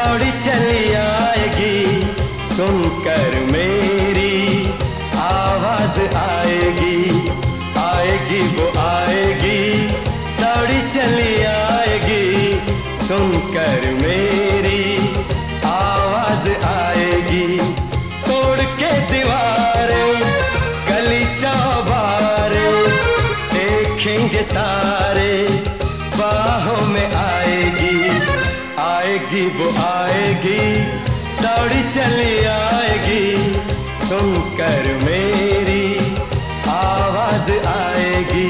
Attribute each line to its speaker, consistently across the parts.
Speaker 1: दौड़ी चली आएगी, सुनकर मेरी आवाज आएगी, आएगी वो आएगी, दौड़ी चली आएगी, सुनकर मेरी आवाज आएगी। तोड़ के दीवारें गली चौबारे देखेंगे सारे, बाहों में आएगी, आएगी वो आएगी, दौड़ी चली आएगी, सुनकर मेरी आवाज आएगी।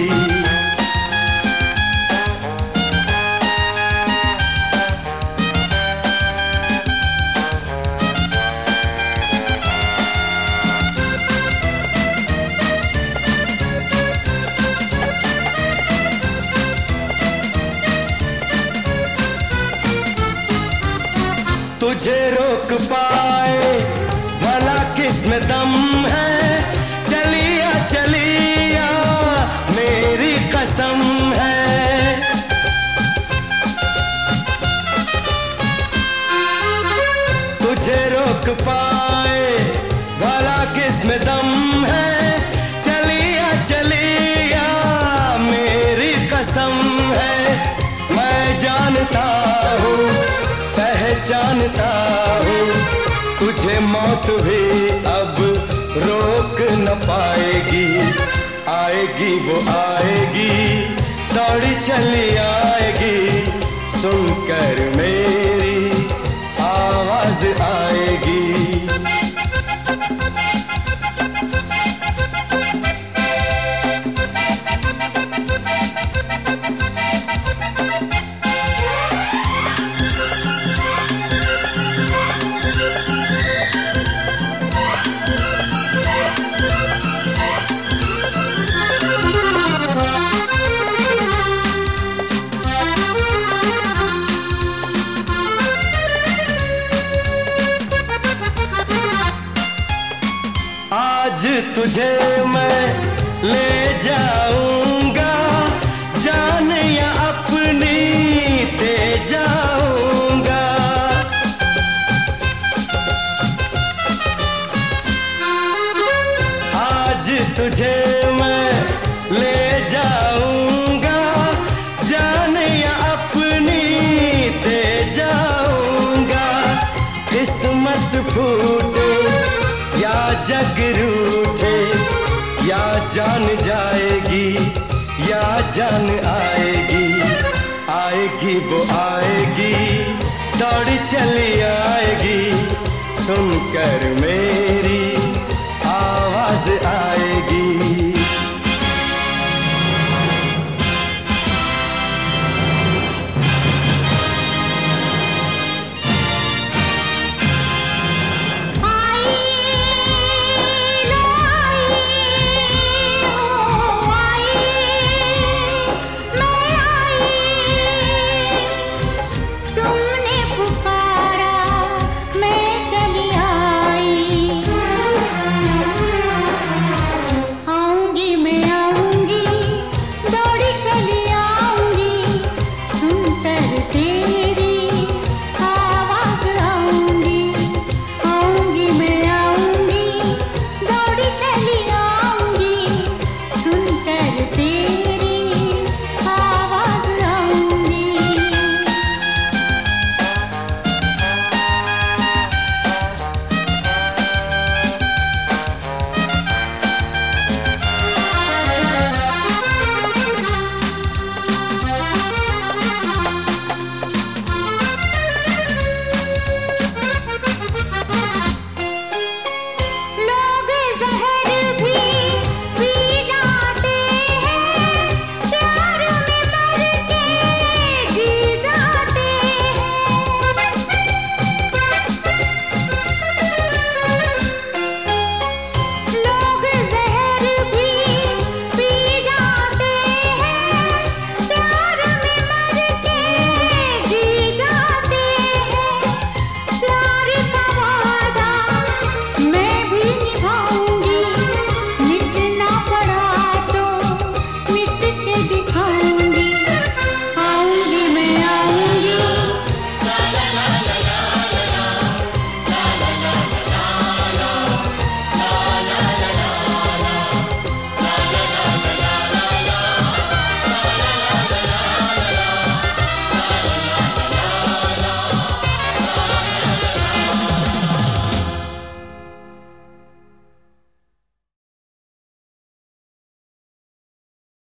Speaker 1: तुझे रोक पाए भला किसमें दम है, चलिया चलिया मेरी कसम है। तुझे रोक पाए भला किसमें दम है, चलिया चलिया मेरी कसम है। मैं जानता हूँ पहचानता हूँ, तुझे मौत भी अब रोक न पाएगी, आएगी वो आएगी, दौड़ी चली आएगी, सुनकर मेरी आवाज आएगी। आज तुझे मैं ले जाऊंगा, जान या अपनी दे जाऊंगा। आज तुझे मैं ले जाऊंगा, जान या अपनी दे जाऊंगा। किस्मत फूटे या जग रूठे, या जान जाएगी या जान आएगी, आएगी वो आएगी, दौड़ी चली आएगी, सुनकर मेरी